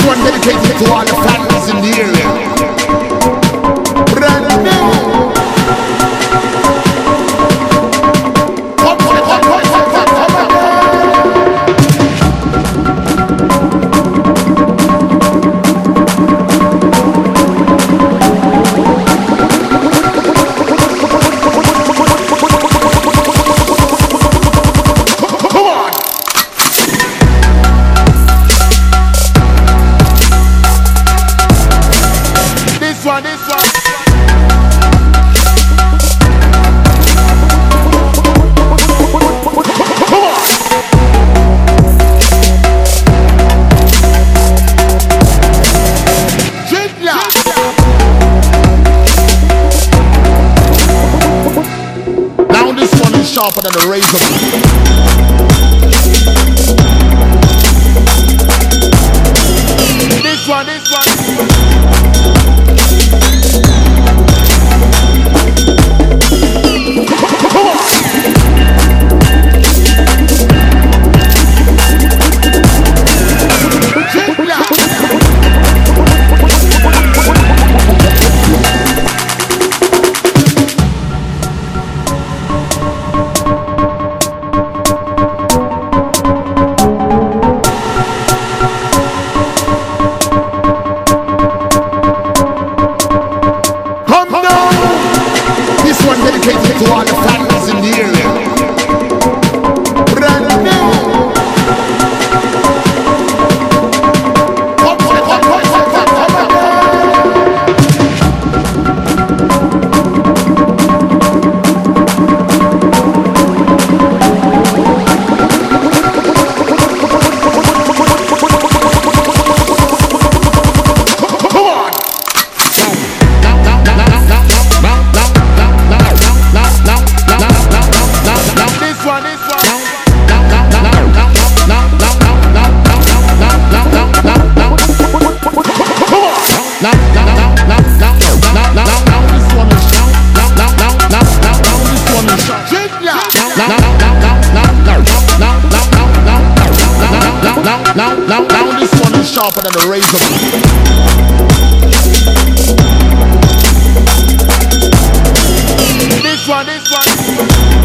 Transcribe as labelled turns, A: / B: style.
A: one dedicated to all the families in the area. Brand new. Sharper than a razor. This one. Dedicated to all the families in the area. Brand new. Now this one is sharper than a razor. This one.